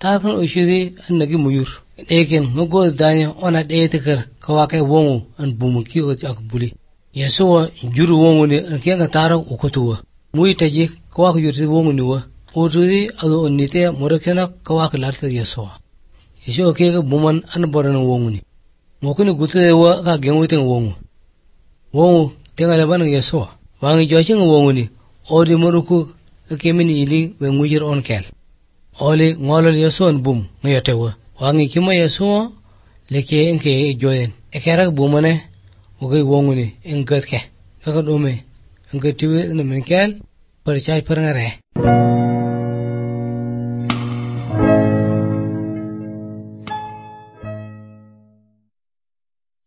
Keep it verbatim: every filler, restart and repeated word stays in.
tarfan oshiri an nagi muyur eken ngogo danya ona de tekar kawake wongu an bumuki o jak buli yesuwa juru wongu ni an kenga tara ukotuwa muy taji kawake yurti wongu ni wa oturi ado onite morakena kawake larta yesuwa yesuwa kega buman an boran wongu ni mokuni gutude wa ka genwiten wongu wongu tenga laban yesuwa wangi jochin wongu ni odi moruku kemini ili we mujir on kel oli ngolol yesuwa bum ngayotewa wangi kima yesuwa leke enke joyen ekerak bumane ugai wongu ni engatke kaka dome engatiwe na menkel percaya perngare